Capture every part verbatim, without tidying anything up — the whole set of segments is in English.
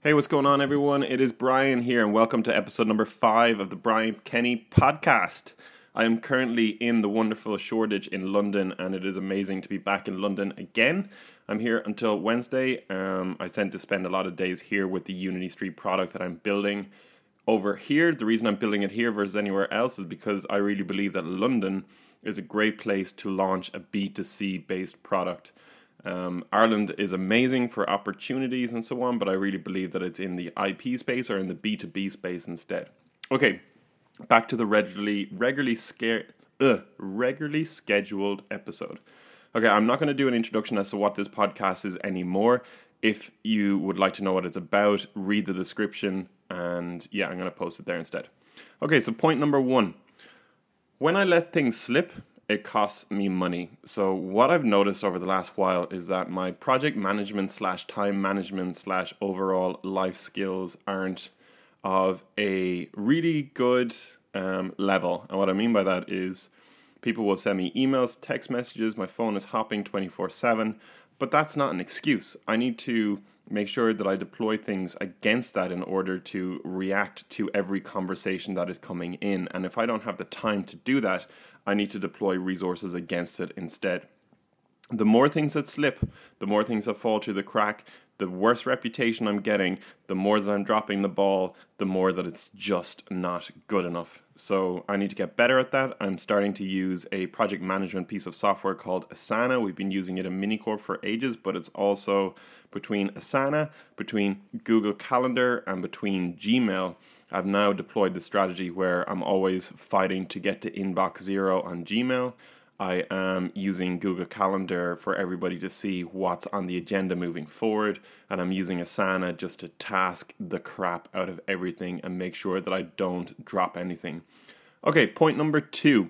Hey, what's going on, everyone? It is Brian here, and welcome to episode number five of the Brian Kenny podcast. I am currently in the wonderful Shoreditch in London, and it is amazing to be back in London again. I'm here until Wednesday. Um, I tend to spend a lot of days here with the Unity Street product that I'm building over here. The reason I'm building it here versus anywhere else is because I really believe that London is a great place to launch a B two C based product. Um, Ireland is amazing for opportunities and so on, but I really believe that it's in the I P space or in the B two B space instead. Okay, back to the regularly regularly sca- uh, regularly scheduled episode. Okay, I'm not going to do an introduction as to what this podcast is anymore. If you would like to know what it's about, read the description, and yeah, I'm going to post it there instead. Okay, so point number one. When I let things slip, it costs me money. So what I've noticed over the last while is that my project management slash time management slash overall life skills aren't of a really good um, level. And what I mean by that is people will send me emails, text messages, my phone is hopping twenty-four seven, but that's not an excuse. I need to make sure that I deploy things against that in order to react to every conversation that is coming in. And if I don't have the time to do that, I need to deploy resources against it instead. The more things that slip, the more things that fall through the crack, the worse reputation I'm getting, the more that I'm dropping the ball, the more that it's just not good enough. So I need to get better at that. I'm starting to use a project management piece of software called Asana. We've been using it in Minicorp for ages, but it's also between Asana, between Google Calendar, and between Gmail. I've now deployed the strategy where I'm always fighting to get to inbox zero on Gmail. I am using Google Calendar for everybody to see what's on the agenda moving forward, and I'm using Asana just to task the crap out of everything and make sure that I don't drop anything. Okay, point number two.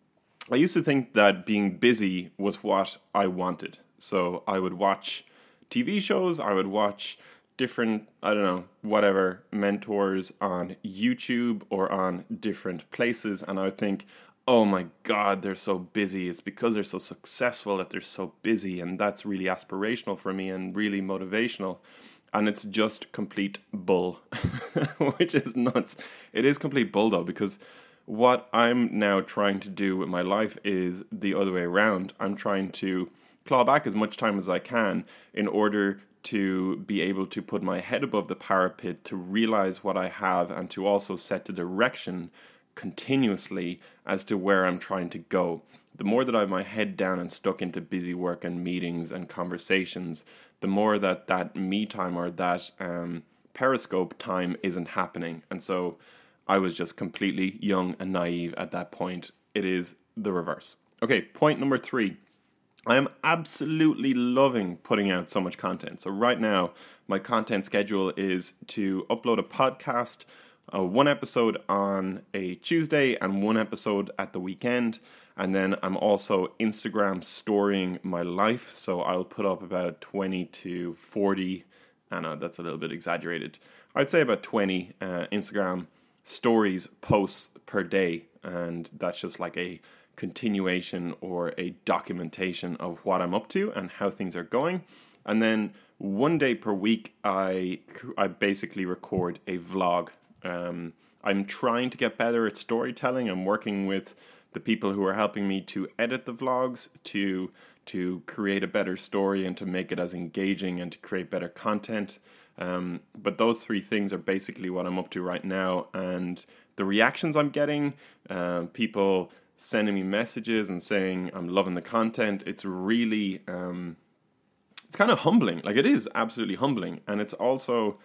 I used to think that being busy was what I wanted. So I would watch T V shows, I would watch different, I don't know, whatever, mentors on YouTube or on different places, and I would think, oh my God, they're so busy. It's because they're so successful that they're so busy, and that's really aspirational for me and really motivational. And it's just complete bull, which is nuts. It is complete bull though, because what I'm now trying to do with my life is the other way around. I'm trying to claw back as much time as I can in order to be able to put my head above the parapet, to realize what I have, and to also set the direction continuously as to where I'm trying to go. The more that I have my head down and stuck into busy work and meetings and conversations, the more that that me time or that um, Periscope time isn't happening. And so I was just completely young and naive at that point. It is the reverse. Okay, point number three. I am absolutely loving putting out so much content. So right now, my content schedule is to upload a podcast, uh, one episode on a Tuesday and one episode at the weekend. And then I'm also Instagram storying my life. So I'll put up about twenty to forty, I know that's a little bit exaggerated. I'd say about twenty uh, Instagram stories posts per day. And that's just like a continuation or a documentation of what I'm up to and how things are going. And then one day per week, I I basically record a vlog. Um, I'm trying to get better at storytelling. I'm working with the people who are helping me to edit the vlogs, to to create a better story and to make it as engaging and to create better content. Um, but those three things are basically what I'm up to right now. And the reactions I'm getting, uh, people sending me messages and saying I'm loving the content, it's really um it's kind of humbling. Like, it is absolutely humbling, and it's also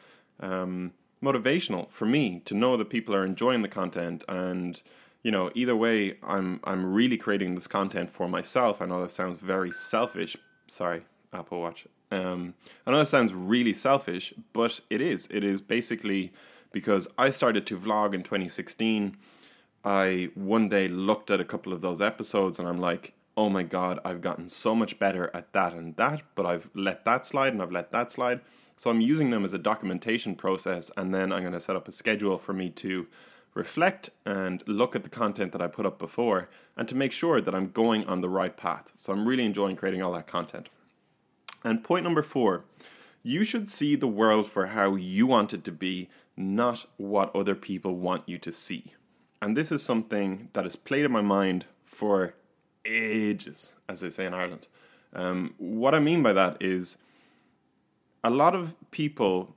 um motivational for me to know that people are enjoying the content. And you know, either way, I'm I'm really creating this content for myself. I know that sounds very selfish. Sorry, Apple Watch. um I know that sounds really selfish, but it is it is basically because I started to vlog in twenty sixteen. I one day looked at a couple of those episodes and I'm like, oh my God, I've gotten so much better at that and that, but I've let that slide and I've let that slide. So I'm using them as a documentation process, and then I'm going to set up a schedule for me to reflect and look at the content that I put up before and to make sure that I'm going on the right path. So I'm really enjoying creating all that content. And point number four, You should see the world for how you want it to be, not what other people want you to see. And this is something that has played in my mind for ages, as they say in Ireland. Um, what I mean by that is a lot of people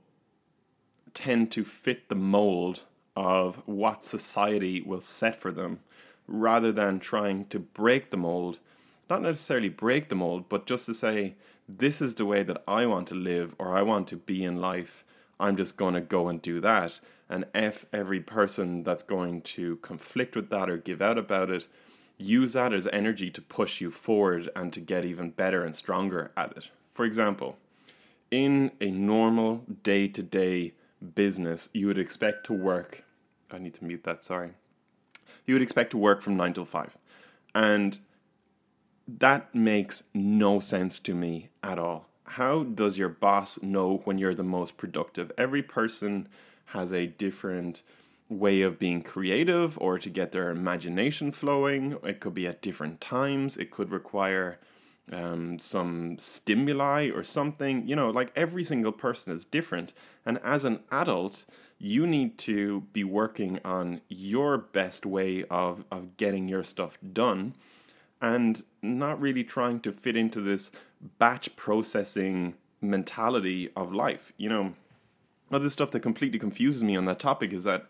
tend to fit the mold of what society will set for them rather than trying to break the mold. Not necessarily break the mold, but just to say, this is the way that I want to live or I want to be in life. I'm just going to go and do that. And F every person that's going to conflict with that or give out about it. Use that as energy to push you forward and to get even better and stronger at it. For example, in a normal day-to-day business, you would expect to work, I need to mute that, sorry. You would expect to work from nine till five. And that makes no sense to me at all. How does your boss know when you're the most productive? Every person has a different way of being creative or to get their imagination flowing. It could be at different times. It could require um, some stimuli or something. You know, like every single person is different. And as an adult, you need to be working on your best way of, of getting your stuff done and not really trying to fit into this batch processing mentality of life. You know, other stuff that completely confuses me on that topic is that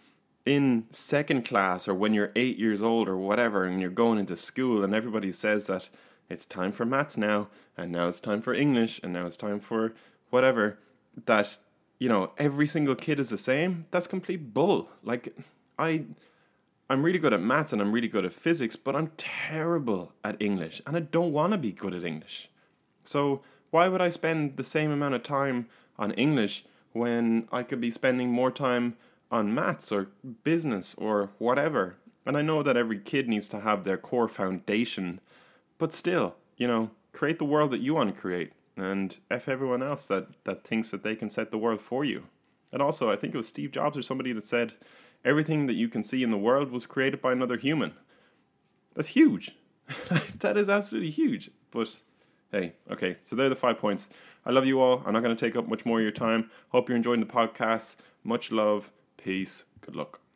in second class or when you're eight years old or whatever and you're going into school and everybody says that it's time for maths now and now it's time for English and now it's time for whatever, that, you know, every single kid is the same. That's complete bull. Like, I... I'm really good at maths and I'm really good at physics, but I'm terrible at English and I don't want to be good at English. So why would I spend the same amount of time on English when I could be spending more time on maths or business or whatever? And I know that every kid needs to have their core foundation, but still, you know, create the world that you want to create and F everyone else that, that thinks that they can set the world for you. And also, I think it was Steve Jobs or somebody that said, everything that you can see in the world was created by another human. That's huge. That is absolutely huge. But hey, okay, so there are the five points. I love you all. I'm not going to take up much more of your time. Hope you're enjoying the podcast. Much love. Peace. Good luck.